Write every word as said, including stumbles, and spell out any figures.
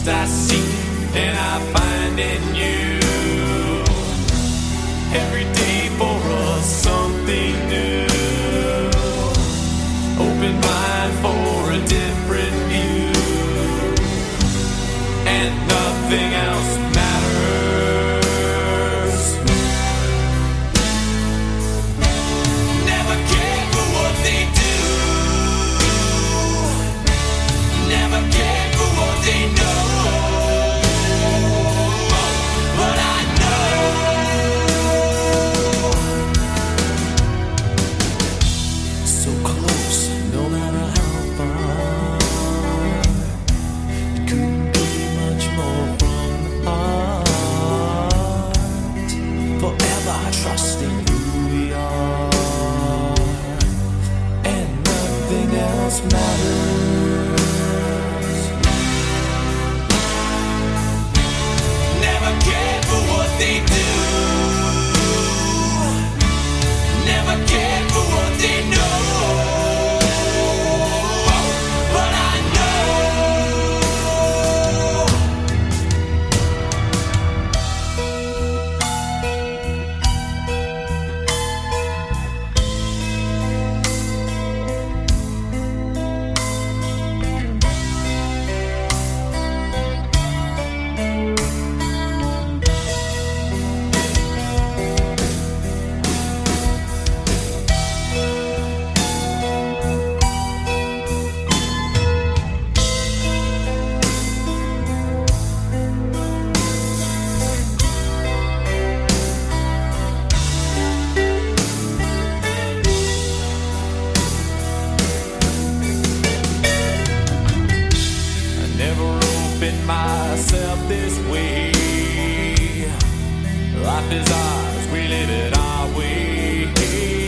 lost I seek and I find in you. Every day for us something new. Open mind for a different view. And nothing else matters. Never cared for what they do. Never cared for what they know. But I know so close, no matter how far. It couldn't be much more from the heart. Forever trusting who we are. And nothing else matters. Never cared for what they do. Never cared for what they know. But I know I never opened myself this way. Life is ours, we live it our way.